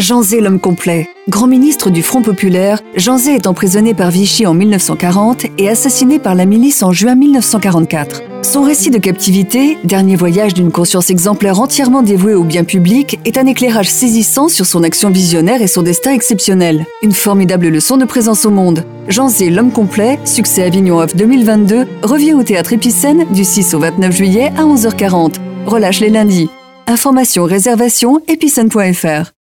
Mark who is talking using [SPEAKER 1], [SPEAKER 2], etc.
[SPEAKER 1] Jean Zay, l'homme complet. Grand ministre du Front populaire, Jean Zay est emprisonné par Vichy en 1940 et assassiné par la milice en juin 1944. Son récit de captivité, dernier voyage d'une conscience exemplaire entièrement dévouée au bien public, est un éclairage saisissant sur son action visionnaire et son destin exceptionnel. Une formidable leçon de présence au monde. Jean Zay, l'homme complet, succès Avignon Off 2022, revient au Théâtre Épicène du 6 au 29 juillet à 11h40. Relâche les lundis. Informations, réservations, epicène.fr.